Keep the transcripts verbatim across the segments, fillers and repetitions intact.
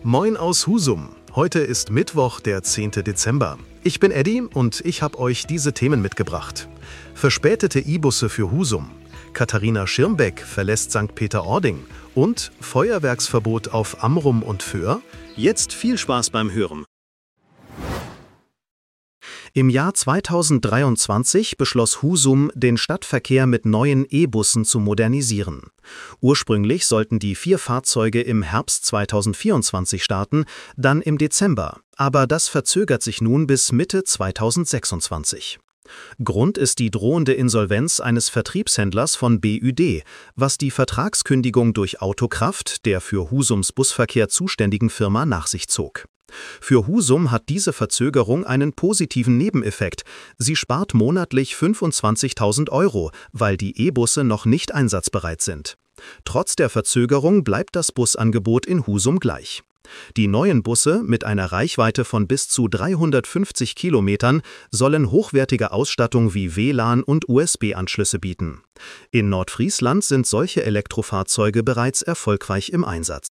Moin aus Husum. Heute ist Mittwoch, der zehnte Dezember. Ich bin Eddie und ich habe euch diese Themen mitgebracht. Verspätete E-Busse für Husum. Katharina Schirmbeck verlässt Sankt Peter-Ording und Feuerwerksverbot auf Amrum und Föhr. Jetzt viel Spaß beim Hören. Im Jahr zweitausenddreiundzwanzig beschloss Husum, den Stadtverkehr mit neuen E-Bussen zu modernisieren. Ursprünglich sollten die vier Fahrzeuge im Herbst zweitausendvierundzwanzig starten, dann im Dezember, aber das verzögert sich nun bis Mitte zweitausendsechsundzwanzig. Grund ist die drohende Insolvenz eines Vertriebshändlers von B Ü D, was die Vertragskündigung durch Autokraft, der für Husums Busverkehr zuständigen Firma, nach sich zog. Für Husum hat diese Verzögerung einen positiven Nebeneffekt. Sie spart monatlich fünfundzwanzigtausend Euro, weil die E-Busse noch nicht einsatzbereit sind. Trotz der Verzögerung bleibt das Busangebot in Husum gleich. Die neuen Busse mit einer Reichweite von bis zu dreihundertfünfzig Kilometern sollen hochwertige Ausstattung wie W L A N und U S B-Anschlüsse bieten. In Nordfriesland sind solche Elektrofahrzeuge bereits erfolgreich im Einsatz.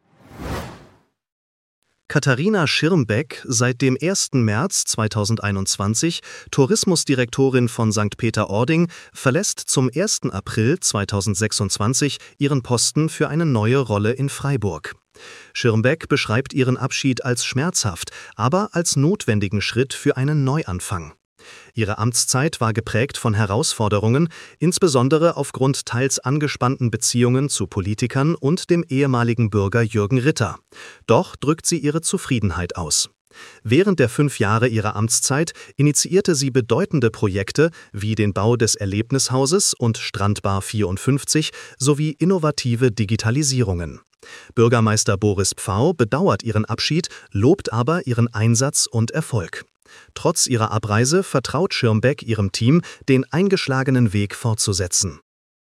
Katharina Schirmbeck, seit dem ersten März zweitausendeinundzwanzig Tourismusdirektorin von Sankt Peter-Ording, verlässt zum ersten April zweitausendsechsundzwanzig ihren Posten für eine neue Rolle in Freiburg. Schirmbeck beschreibt ihren Abschied als schmerzhaft, aber als notwendigen Schritt für einen Neuanfang. Ihre Amtszeit war geprägt von Herausforderungen, insbesondere aufgrund teils angespannten Beziehungen zu Politikern und dem ehemaligen Bürger Jürgen Ritter. Doch drückt sie ihre Zufriedenheit aus. Während der fünf Jahre ihrer Amtszeit initiierte sie bedeutende Projekte wie den Bau des Erlebnishauses und Strandbar vierundfünfzig sowie innovative Digitalisierungen. Bürgermeister Boris Pfau bedauert ihren Abschied, lobt aber ihren Einsatz und Erfolg. Trotz ihrer Abreise vertraut Schirmbeck ihrem Team, den eingeschlagenen Weg fortzusetzen.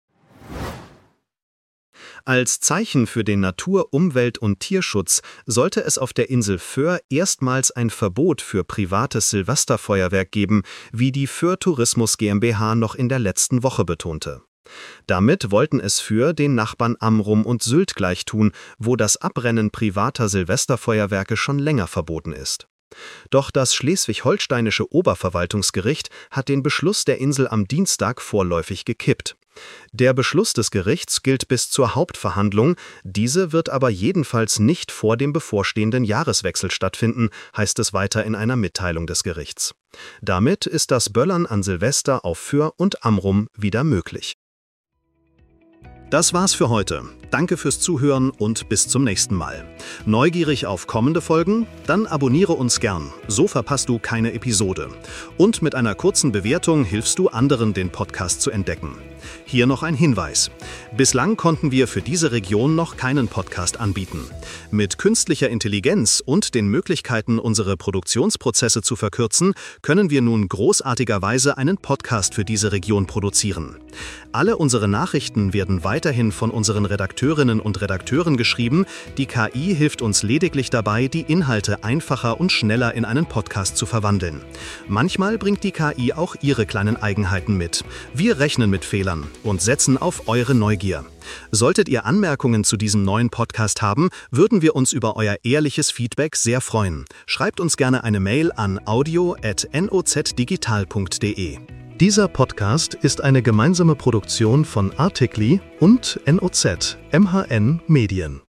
Als Zeichen für den Natur-, Umwelt- und Tierschutz sollte es auf der Insel Föhr erstmals ein Verbot für privates Silvesterfeuerwerk geben, wie die Föhr Tourismus GmbH noch in der letzten Woche betonte. Damit wollten es Föhr den Nachbarn Amrum und Sylt gleichtun, wo das Abrennen privater Silvesterfeuerwerke schon länger verboten ist. Doch das schleswig-holsteinische Oberverwaltungsgericht hat den Beschluss der Insel am Dienstag vorläufig gekippt. Der Beschluss des Gerichts gilt bis zur Hauptverhandlung, diese wird aber jedenfalls nicht vor dem bevorstehenden Jahreswechsel stattfinden, heißt es weiter in einer Mitteilung des Gerichts. Damit ist das Böllern an Silvester auf Föhr und Amrum wieder möglich. Das war's für heute. Danke fürs Zuhören und bis zum nächsten Mal. Neugierig auf kommende Folgen? Dann abonniere uns gern, so verpasst du keine Episode. Und mit einer kurzen Bewertung hilfst du anderen, den Podcast zu entdecken. Hier noch ein Hinweis. Bislang konnten wir für diese Region noch keinen Podcast anbieten. Mit künstlicher Intelligenz und den Möglichkeiten, unsere Produktionsprozesse zu verkürzen, können wir nun großartigerweise einen Podcast für diese Region produzieren. Alle unsere Nachrichten werden weiterhin von unseren Redakteurinnen und Redakteuren geschrieben. Die K I hilft uns lediglich dabei, die Inhalte einfacher und schneller in einen Podcast zu verwandeln. Manchmal bringt die K I auch ihre kleinen Eigenheiten mit. Wir rechnen mit Fehlern und setzen auf eure Neugier. Solltet ihr Anmerkungen zu diesem neuen Podcast haben, würden wir uns über euer ehrliches Feedback sehr freuen. Schreibt uns gerne eine Mail an audio at nozdigital punkt de. Dieser Podcast ist eine gemeinsame Produktion von Articly und N O Z M H N Medien.